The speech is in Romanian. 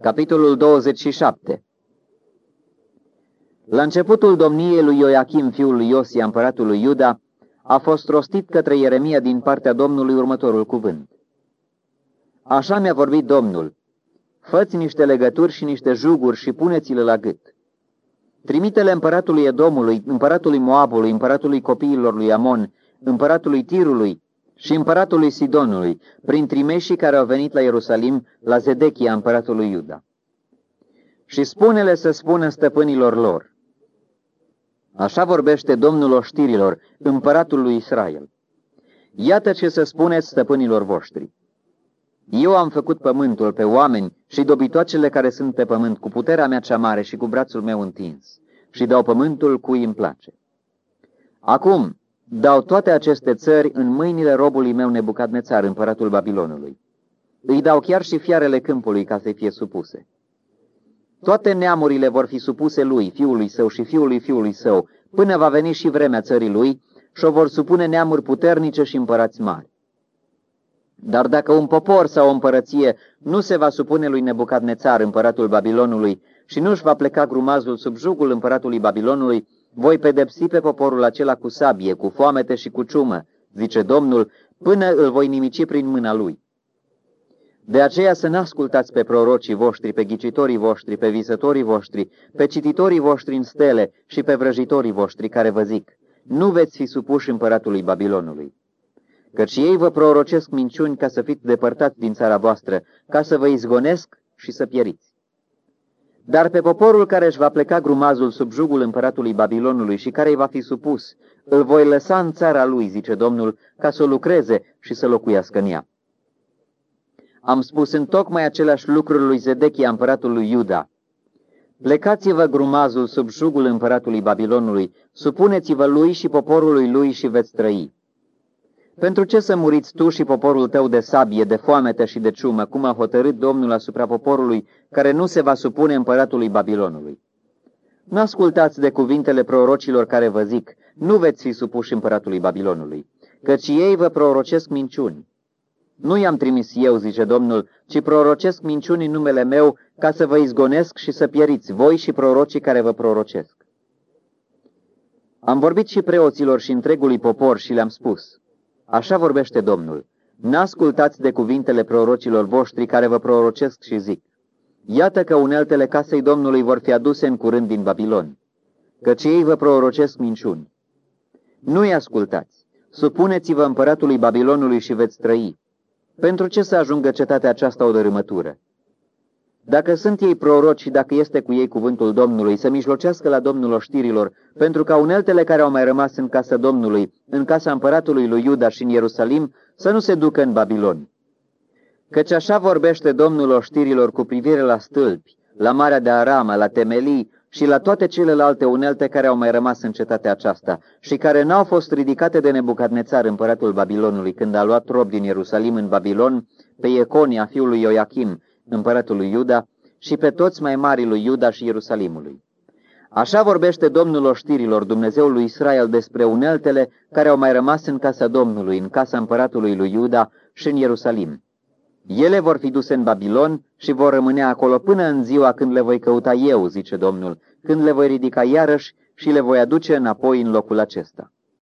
Capitolul 27. La începutul domniei lui Ioachim, fiul lui Iosia, împăratul lui Iuda, a fost rostit către Ieremia din partea Domnului următorul cuvânt. Așa mi-a vorbit Domnul: fă-ți niște legături și niște juguri și pune-ți-le la gât. Trimite-le împăratului Edomului, împăratului Moabului, împăratului copiilor lui Amon, împăratului Tirului și împăratului Sidonului, prin trimeșii care au venit la Ierusalim, la Zedechia, împăratul lui Iuda. Și spune-le să spună stăpânilor lor: așa vorbește Domnul oștirilor, împăratul lui Israel. Iată ce să spuneți stăpânilor voștri: eu am făcut pământul, pe oameni și dobitoacele care sunt pe pământ cu puterea mea cea mare și cu brațul meu întins, și dau pământul cui îmi place. Acum dau toate aceste țări în mâinile robului meu Nebucadnețar, împăratul Babilonului. Îi dau chiar și fiarele câmpului ca să fie supuse. Toate neamurile vor fi supuse lui, fiului său și fiului fiului său, până va veni și vremea țării lui, și o vor supune neamuri puternice și împărați mari. Dar dacă un popor sau o împărăție nu se va supune lui Nebucadnețar, împăratul Babilonului, și nu își va pleca grumazul sub jugul împăratului Babilonului, voi pedepsi pe poporul acela cu sabie, cu foamete și cu ciumă, zice Domnul, până îl voi nimici prin mâna lui. De aceea să n-ascultați pe prorocii voștri, pe ghicitorii voștri, pe visătorii voștri, pe cititorii voștri în stele și pe vrăjitorii voștri care vă zic: nu veți fi supuși împăratului Babilonului. Căci ei vă prorocesc minciuni ca să fiți depărtați din țara voastră, ca să vă izgonesc și să pieriți. Dar pe poporul care își va pleca grumazul sub jugul împăratului Babilonului și care îi va fi supus, îl voi lăsa în țara lui, zice Domnul, ca să o lucreze și să locuiască în ea. Am spus întocmai aceleași lucruri lui Zedechia, împăratul lui Iuda: plecați-vă grumazul sub jugul împăratului Babilonului, supuneți-vă lui și poporului lui și veți trăi. Pentru ce să muriți tu și poporul tău de sabie, de foamete și de ciumă, cum a hotărât Domnul asupra poporului care nu se va supune împăratului Babilonului? Nu ascultați de cuvintele prorocilor care vă zic: nu veți fi supuși împăratului Babilonului, căci ei vă prorocesc minciuni. Nu i-am trimis eu, zice Domnul, ci prorocesc minciuni în numele meu, ca să vă izgonesc și să pieriți, voi și prorocii care vă prorocesc. Am vorbit și preoților și întregului popor și le-am spus: așa vorbește Domnul: n-ascultați de cuvintele prorocilor voștri care vă prorocesc și zic: iată că uneltele casei Domnului vor fi aduse în curând din Babilon, căci ei vă prorocesc minciuni. Nu-i ascultați, supuneți-vă împăratului Babilonului și veți trăi. Pentru ce să ajungă cetatea aceasta o dărâmătură? Dacă sunt ei proroci și dacă este cu ei cuvântul Domnului, să mijlocească la Domnul oștirilor, pentru ca uneltele care au mai rămas în casa Domnului, în casa împăratului lui Iuda și în Ierusalim, să nu se ducă în Babilon. Căci așa vorbește Domnul oștirilor cu privire la stâlpi, la Marea de Arama, la temelii și la toate celelalte unelte care au mai rămas în cetatea aceasta și care n-au fost ridicate de Nebucadnețar, împăratul Babilonului, când a luat rob din Ierusalim în Babilon pe Ieconia, fiul lui Ioachim, împăratul lui Iuda, și pe toți mai mari lui Iuda și Ierusalimului. Așa vorbește Domnul oștirilor, Dumnezeul lui Israel, despre uneltele care au mai rămas în casa Domnului, în casa împăratului lui Iuda și în Ierusalim. Ele vor fi duse în Babilon și vor rămâne acolo până în ziua când le voi căuta eu, zice Domnul, când le voi ridica iarăși și le voi aduce înapoi în locul acesta.